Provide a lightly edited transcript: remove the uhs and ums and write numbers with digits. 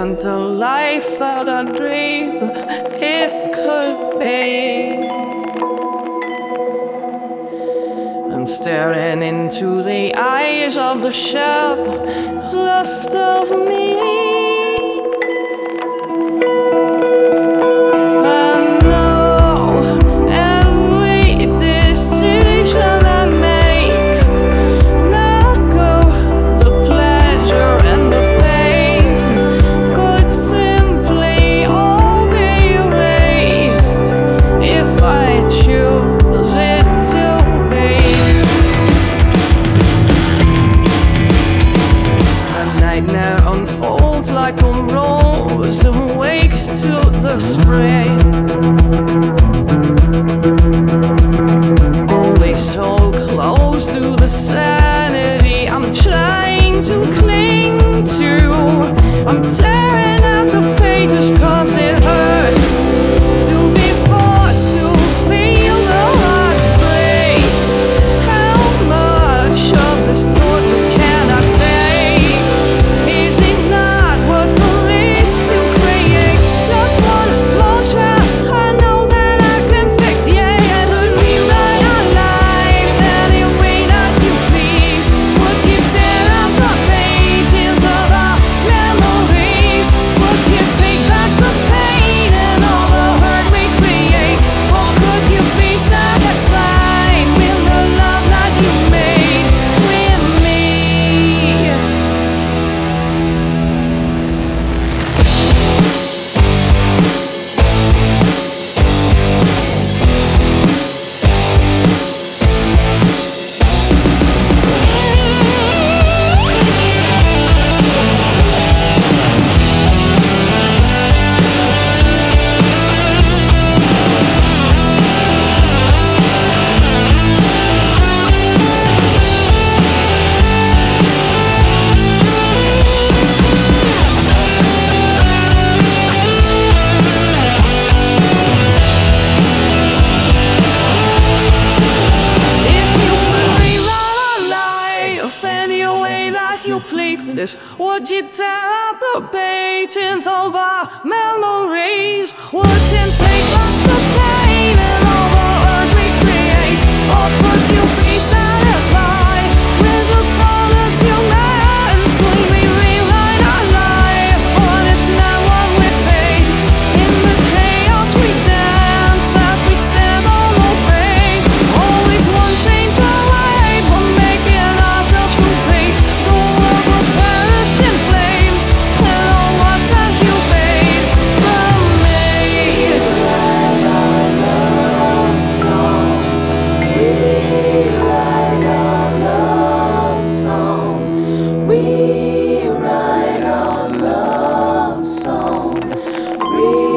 isn't the life that I dream it could be. And staring into the eyes of the shell left of me, unfolds like a rose and wakes to the spring. Always so close to the sanity I'm trying to cling to. I'm tearing out the pages 'cause it hurts to be forced to feel the heartbreak. How much of this torture can I take? This would you tear out the paintings of our memories? Wouldn't take back the pain and all the hurt we create? Or could you be satisfied with the promise you made? Will we rewrite our life, or it's not what we face? In the chaos we dance as we stand on the way. Always one change away from making ourselves true face. The world will perish in flames, and I'll watch as you fade from me. Rewrite our love song. Rewrite our love song. Rewrite our love song.